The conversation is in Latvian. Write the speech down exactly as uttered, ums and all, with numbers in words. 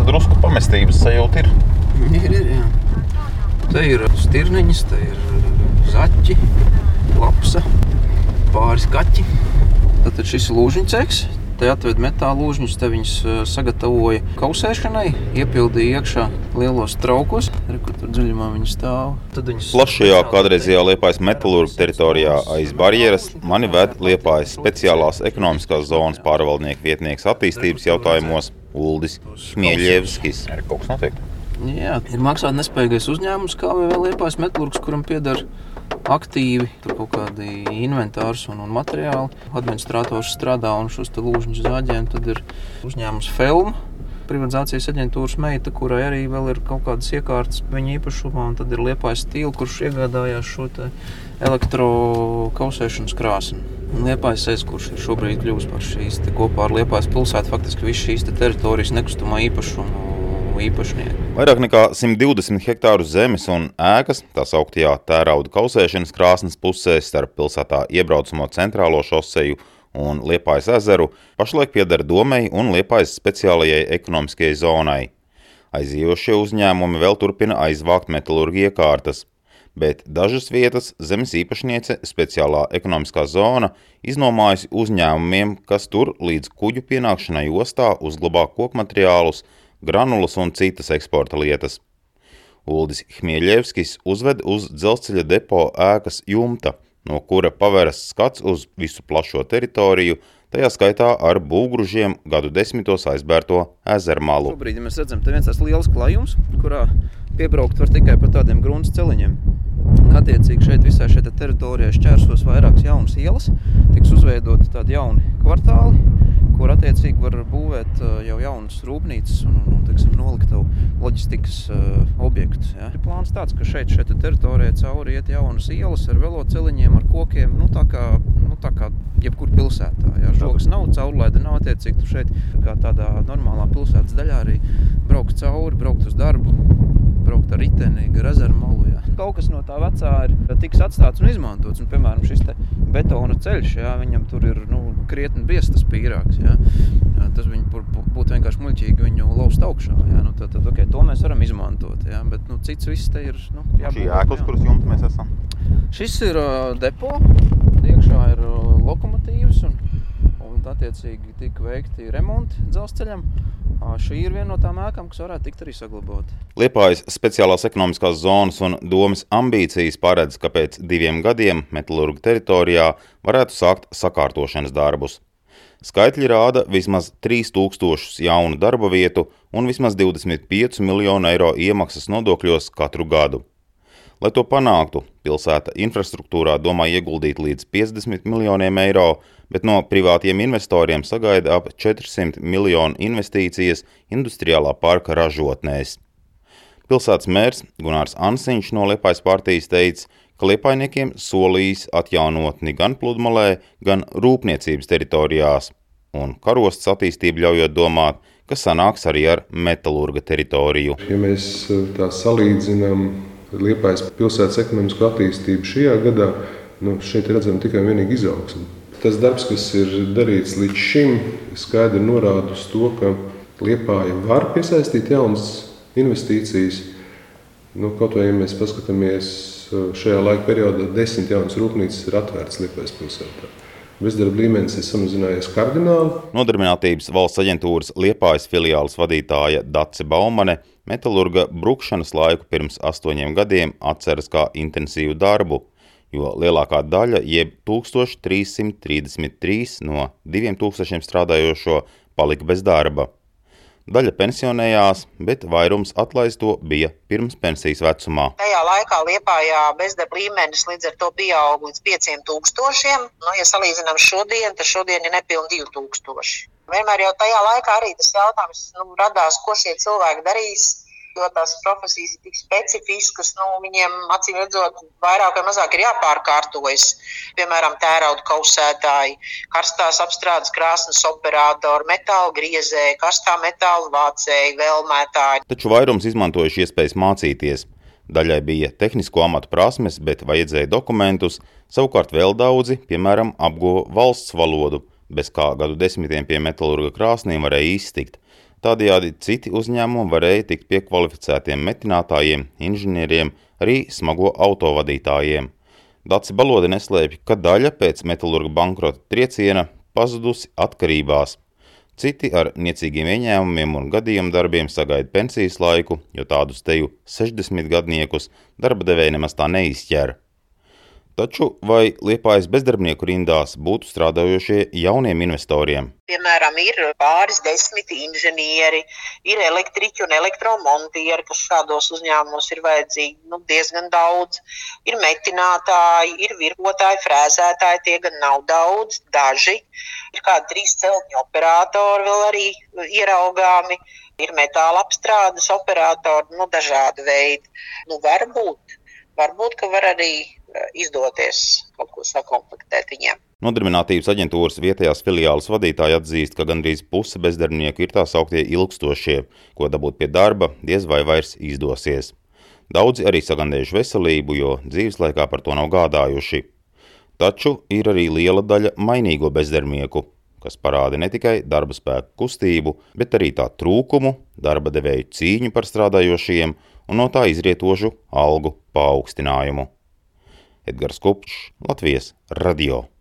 drusku pamestības sajūta ir. Ir, ir, jā. Te ir stirniņas, te ir zaķi, lapsa, pāris kaķi. Tad šis ir lūžņu ceks. Te atved metāla lūžņus, te viņus sagatavoja kausēšanai, iepildīja iekšā lielos traukos. Re, kur tur dziļumā viņi stāv. Tad viņus... Plašajā kādreizajā Liepājas metalurgu teritorijā aiz barjeras mani ved Liepājas speciālās ekonomiskās zonas pārvaldnieka vietnieks attīstības jautājumos Uldis Hmieļevskis. Kaut kas notiek? Jā, ir maksāt nespējīgais uzņēmums, kā vēl Liepājas metalurgs, kuram pieder aktīvi, tur kaut kādi inventārs un, un materiāli. Administrators strādā un šos te lūžņus zāģiem, tad ir uzņēmums Felma, privatizācijas aģentūras meita, kurai arī vēl ir kaut kādas iekārtas viņa īpašumā, un tad ir Liepājas Stīl, kurš iegādājās šo te elektrokausēšanas krāsni. Un Liepājas S, kurš ir šobrīd kļuvis par šīs te kopā ar Liepājas pilsētu, faktiski viss šīs te teritorijas nekustamā īpašumu īpašnieki. Vairāk nekā simt divdesmit hektāru zemes un ēkas, tā sauktajā tērauda kausēšanas krāsnes pusē starp pilsētā iebraucamo centrālo šoseju un Liepājas ezeru, pašlaik pieder Domei un Liepājas speciālajai ekonomiskajai zonai. Aizejošie uzņēmumi vēl turpina aizvākt metalurgu iekārtas, bet dažas vietas zemes īpašniece speciālā ekonomiskā zona iznomājusi uzņēmumiem, kas tur līdz kuģu pienākšanai ostā uzglabā kokmateriālus, granulas un citas eksporta lietas. Uldis Hmieļevskis uzved uz dzelzceļa depo ēkas jumta, no kura paveras skats uz visu plašo teritoriju, tajā skaitā ar būvgružiem gadu desmitos aizbērto ezermalu. Šobrīd, ja mēs redzam, te viens tās liels klājums, kurā piebraukt var tikai pa tādiem grunts celiņiem. Attiecīgi šeit visā šeit teritorijā šķērsos vairākas jaunas ielas, tiks uzveidoti tādi jauni kvartāli, kur attiecīgi var būvēt jau jaunas rūpnīcas un, un, un teiksim, noliktavu loģistikas uh, objektus. Ja. Ir plāns tāds, ka šeit, šeit teritorijā cauri iet jaunas ielas ar veloceliņiem, ar kokiem, nu tā kā, nu, tā kā jebkur pilsētā. Ja. Žogas nav, caurlaida nav, attiecīgi tu šeit kā tādā normālā pilsētas daļā arī braukt cauri, braukt uz darbu, braukt ar riteni, gar ezeru malu. Ja. Kaut kas no tā vecā ir tiks atstāts un izmantots. Un, piemēram, šis te betona ceļš, ja, viņam tur ir nu, krietni biezs tas pīrāgs. Ja. Tas viņu būtu vienkārši muļķīgi viņu laust augšā. Ja. Nu, tad, tad, okay, to mēs varam izmantot. Ja. Bet nu, cits viss te ir... Nu, jābūt, šī ēka, uz kuras jumta mēs esam? Šis ir uh, depo. Iekšā ir uh, lokomotīvas un, un attiecīgi tika veikti remonti dzelzceļam. Šī ir viena no tām ēkām, kas varētu tikt arī saglabāt. Liepājas speciālās ekonomiskās zonas un domes ambīcijas paredz, ka pēc diviem gadiem metalurgu teritorijā varētu sākt sakārtošanas darbus. Skaitļi rāda vismaz trīs tūkstošus jaunu darba vietu un vismaz divdesmit pieci miljonu eiro iemaksas nodokļos katru gadu. Lai to panāktu, pilsēta infrastruktūrā domā ieguldīt līdz piecdesmit miljoniem eiro, bet no privātiem investoriem sagaida ap četrsimt miljonu investīcijas industriālā parka ražotnēs. Pilsētas mērs Gunārs Ansiņš no Liepājas partijas teica, ka liepājniekiem solījis atjaunotni gan pludmalē, gan rūpniecības teritorijās, un karostas attīstību ļaujot domāt, ka sanāks arī ar metalurga teritoriju. Ja mēs tā salīdzinām Liepājas pilsētas ekonomisko attīstību šajā gadā, nu, šeit redzam tikai vienīgi izaugsmi. Tas darbs, kas ir darīts līdz šim, skaidri norāda uz to, ka Liepāja var piesaistīt jaunas investīcijas. Nu, kaut vai, ja mēs paskatāmies šajā laika periodā, desmit jaunas rūpnīcas ir atvērtas Liepājas pilsētā. Bezdarba līmenis ir samazinājies kardināli. Nodarbinātības valsts aģentūras Liepājas filiāles vadītāja Dace Baumane metalurga brukšanas laiku pirms astoņiem gadiem atceras kā intensīvu darbu, jo lielākā daļa, jeb tūkstoš trīs simt trīsdesmit trīs no diviem tūkstošiem strādājošo palika bez darba. Daļa pensionējās, bet vairums atlaisto bija pirms pensijas vecumā. Tajā laikā Liepājā bezdarba līmenis līdz ar to pieaug līdz pieciem tūkstošiem. Nu, ja salīdzinām šodien, tad šodien ir nepilni divi tūkstoši. Vienmēr jau tajā laikā arī tas jautājums nu, radās, ko šie cilvēki darīs, jo tās profesijas ir tik specifiskas, nu, viņiem acīm redzot vairāk vai mazāk ir jāpārkārtojas. Piemēram, tērauda kausētāji, karstās apstrādes krāsnes operatori, metāla griezēji, karstā metāla vācēji, vēlmētāji. Taču vairums izmantojuši iespējas mācīties. Daļai bija tehnisko amatu prasmes, bet vajadzēja dokumentus, savukārt vēl daudzi, piemēram, apguva valsts valodu, bez kā gadu desmitiem pie metalurga krāsnīm varēja iztikt. Tādējādi citi uzņēmumi varēja tikt pie kvalificētiem metinātājiem, inženieriem, arī smago autovadītājiem. Daci Balode neslēpj, ka daļa pēc metalurga bankrota trieciena pazudusi atkarībās. Citi ar niecīgiem ieņēmumiem un gadījumu darbiem sagaida pensijas laiku, jo tādus teju sešdesmitgadniekus darba devēji nemaz tā neizķer. Taču vai Liepājas bezdarbnieku rindās būtu strādājošie jauniem investoriem? Piemēram, ir pāris desmit inženieri, ir elektriķi un elektromontieri, kas šādos uzņēmumos ir vajadzīgi nu, diezgan daudz. Ir metinātāji, ir virvotāji, frēzētāji, tie gan nav daudz, daži. Ir kādi trīs celtņu operatori vēl arī ieraugāmi, ir metāla apstrādes operatori, nu dažādi veidi. Nu, varbūt, varbūt, ka var arī izdoties kaut ko sakomplektēt viņiem. Nodarbinātības aģentūras vietējās filiāles vadītāji atzīst, ka gandrīz puse bezdarbnieku ir tā sauktie ilgstošie, ko dabūt pie darba diez vai vairs izdosies. Daudzi arī sagandējuši veselību, jo dzīves laikā par to nav gādājuši. Taču ir arī liela daļa mainīgo bezdarbnieku, kas parāda ne tikai darba spēku kustību, bet arī tā trūkumu, darba devēju cīņu par strādājošiem un no tā izrietošu algu paaugstinājumu. Edgars Kupčs, Latvijas radio.